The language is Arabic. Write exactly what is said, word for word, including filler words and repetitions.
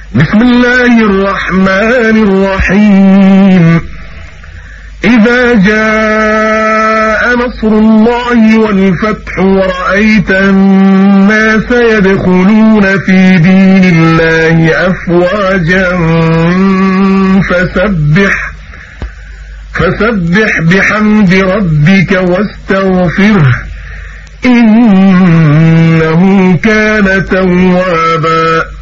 بسم الله الرحمن الرحيم. إذا جاء نصر الله والفتح ورأيت الناس يدخلون في دين الله أفواجا فسبح فسبح بحمد ربك واستغفره إنه كان توابا.